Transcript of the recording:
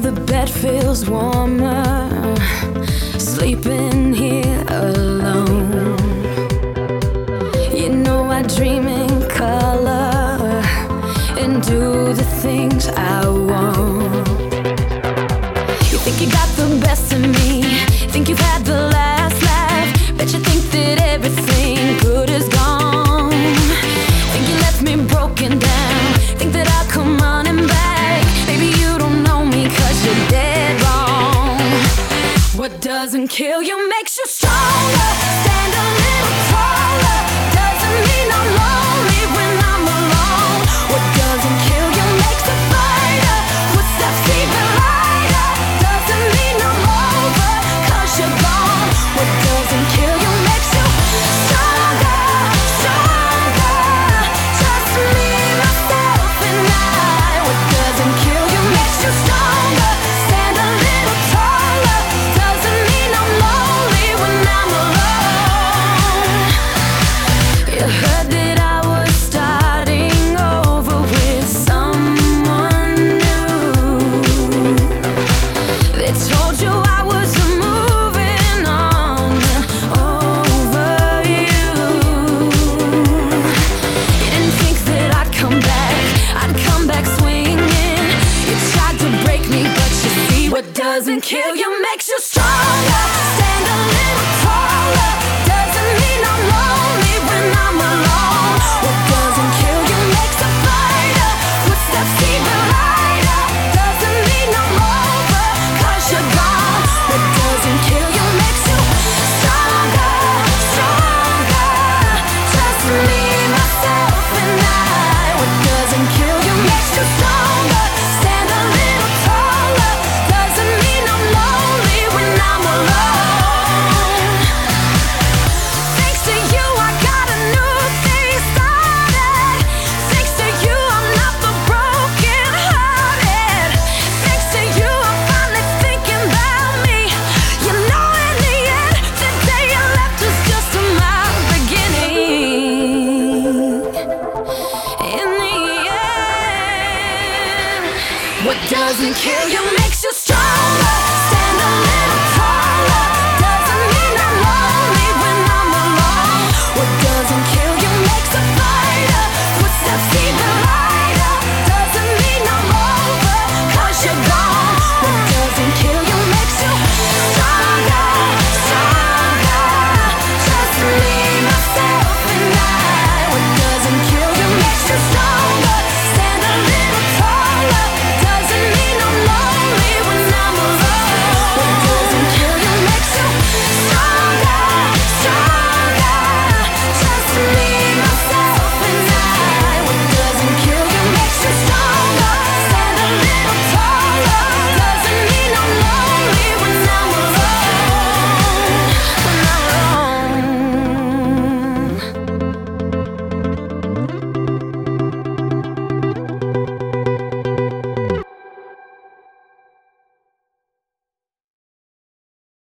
the bed feels warmer, sleeping here alone. You know I dream in color and do the things I want. You think you got the best of me, think you've had the last laugh, bet you think that everything good is gone. Think you left me broken down, think that I'll come running back. Baby, you don't know me 'cause you're dead wrong. What doesn't kill you makes you stronger. Stand a little taller. Doesn't mean I'm lonely when I'm alone. What doesn't kill you makes a fighter. Footsteps even lighter. Doesn't mean I'm over 'cause you're gone. What doesn't kill you makes you stronger, stronger. Just me, myself, and I. What doesn't kill you makes you stronger. Stand a little taller. Doesn't mean I'm lonely when I'm alone. You heard that I was starting over with someone new. They told you I was moving on over you. You didn't think that I'd come back swinging. You tried to break me, but you see what doesn't kill you makes you stronger. Stand a little taller. Doesn't mean I'm lonely when I'm alone. What doesn't kill you makes a fighter. Footsteps even lighter. Doesn't mean I'm over 'cause you're gone. What doesn't kill you makes you stronger, stronger. Just me, myself, and I. What doesn't kill you makes you stronger. Stand a little taller. Doesn't mean I'm lonely when I'm alone. Thanks to you, I got a new thing started. Thanks to you, I'm not the broken hearted. Thanks to you, I'm finally thinking about me. You know, in the end, the day you left was just my beginning. In the end, what doesn't kill you